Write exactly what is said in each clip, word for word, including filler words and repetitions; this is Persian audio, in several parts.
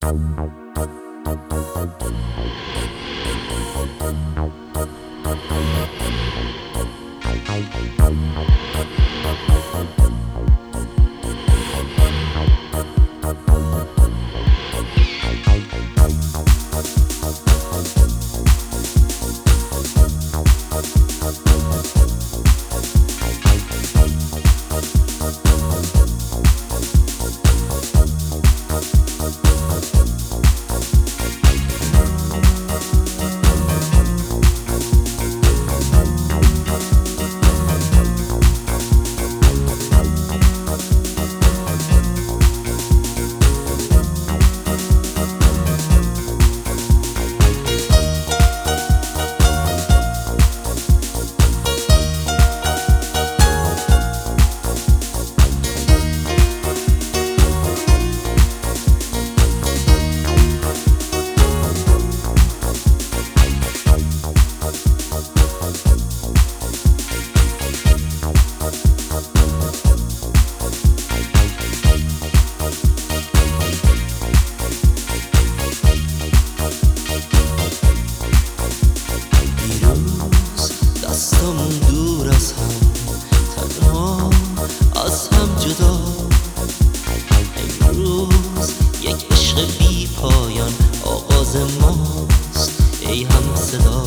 امروز یک عشق بی پایان آغاز ماست ای هم صدا.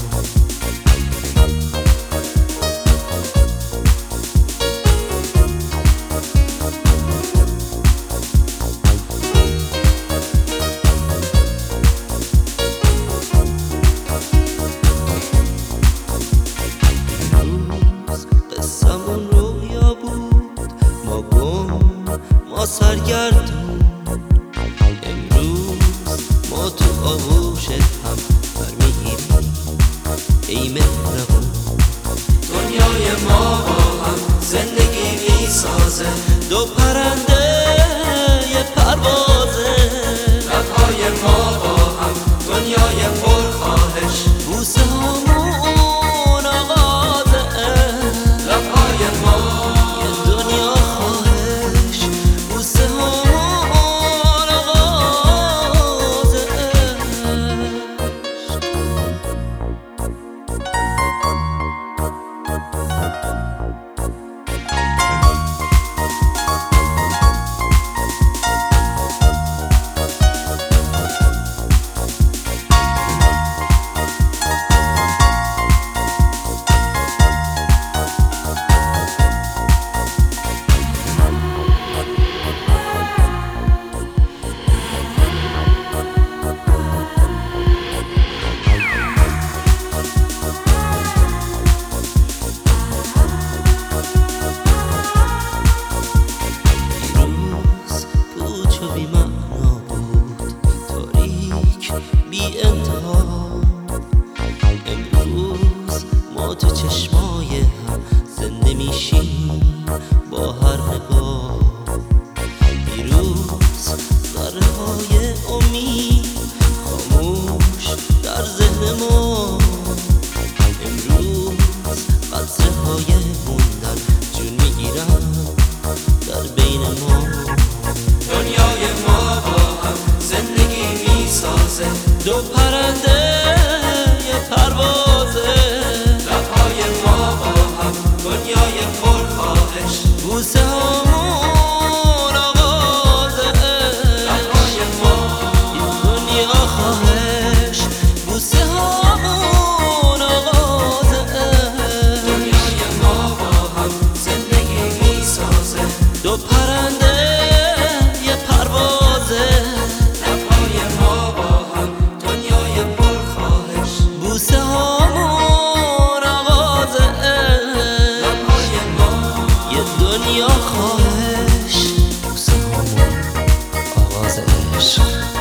قصمون رویا بود ما گم ما سرگردون، امروز ما تو آغوشت هم برمیگیریم ای مهربون. دنیای ما با هم زندگی میسازه، دو پرنده یه پروازه، لبهای ما با هم دنیای پرخواهش، بوسه همون آغازه، لبهای ما یه دنیا خواهش، بوسه همون آغازه. بی انتها امروز ما تو چشمای هم زنده میشیم با هر نگاه. دیروز ذره های امید خاموش در ذهن ما، امروز قطره های موندن جون میگیرن در بین ما. دنیای ما با هم زندگی میسازه، دو پرنده یه پروازه، لبهای ما با هم دنیای پرخواهش، بوسه همون آغازه، لبهای ما یه دنیا خواهش، بوسه همون آغازه. دنیای ما با هم زندگی میسازه، دو پرنده یه پروازه، لبهای ما با هم دنیای پرخواهش، بوسه همون آغازه، لبهای ما یه دنیا خواهش، بوسه همون آغاز عشق.